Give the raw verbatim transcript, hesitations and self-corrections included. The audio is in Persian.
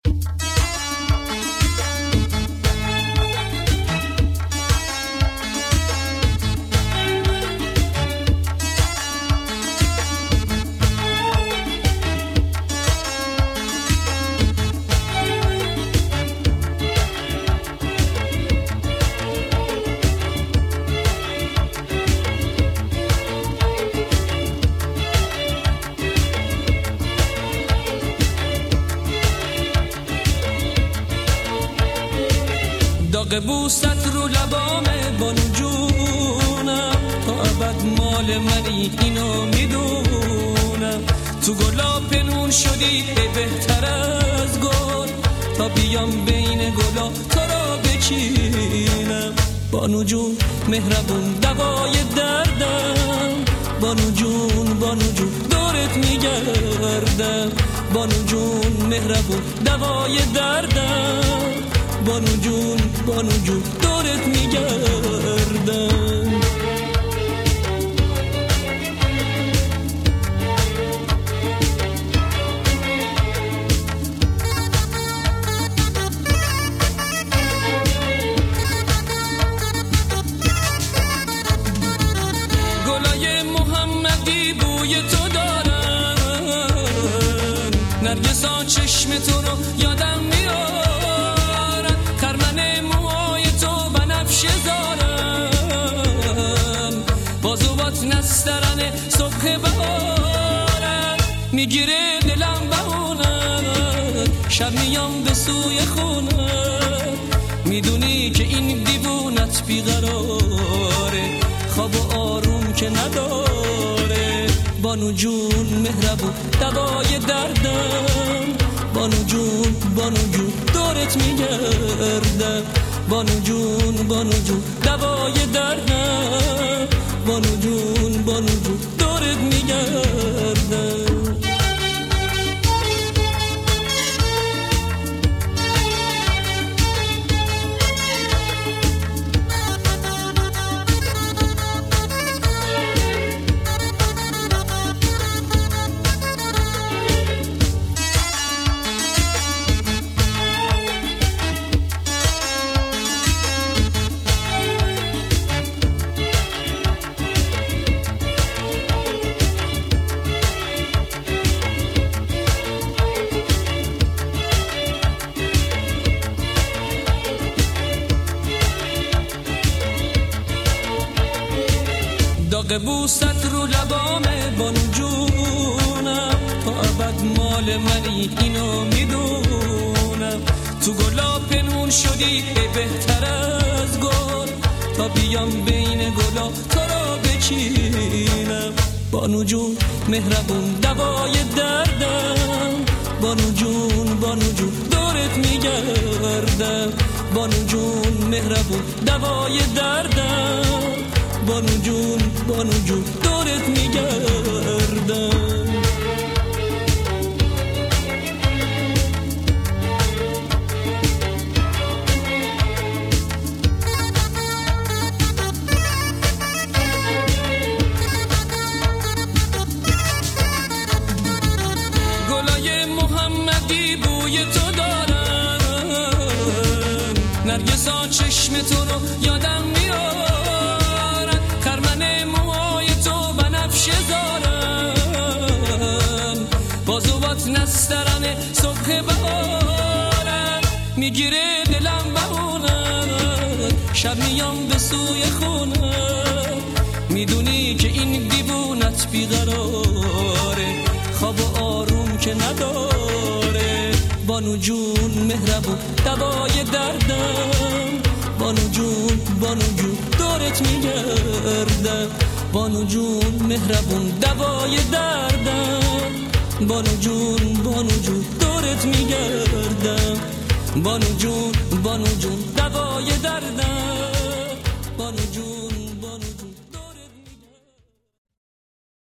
داغ بوست رو لبامه بانو جونم، تا ابد مال منی اینو میدونم. تو گلا پنون شدی بهتر از گل، تا بیام بین گلا تو را بچینم. بانو جون مهربون دوای دردم، بانو جون بانو جون دورت میگردم. بانو جون مهربون دوای دردم، بانو جون بانو جون دورت میگردم. گلای محمدی بوی تو دارن، نرگسا چشم تو رو یادم میاد. بازوات نسترن صبح بهارن، میگیره دلم بهونن. شب میام به سوی خونن، میدونی که این دیوونت بیقراره، خواب و آروم که نداره. بانو جون مهربون دوای دردم، بانو جون بانو جون دورت میگردم. بانو جون بانو جون دوای دردم، بانو جون بانو جون دورت میگردم. داغ بوست رو لبامه بانو جونم، تا ابد مال منی اینو میدونم. تو گلا پنون شدی بهتر از گل، تا بیام بین گلا تو را بچینم. بانو جون مهربون دوای دردم، بانو جون بانو جون دورت میگردم. بانو جون مهربون دوای دردم، بانو جون بانو جون دورت میگردم. گلای محمدی بوی تو دارن، نرگسا چشم تو رو یادم میاد. بازوات نسترن صبح بهارن، میگیره دلم بهونن. شب میام به سوی خونن، میدونی که این دیوونت بیقراره، خواب و آروم که نداره. بانو جون مهربون دوای دردم، بانو جون بانو جون دورت میگردم. بانو جون مهربون دوای دردم، بانو جون بانو جون دورت میگردم. بانو جون بانو جون دوای دردم.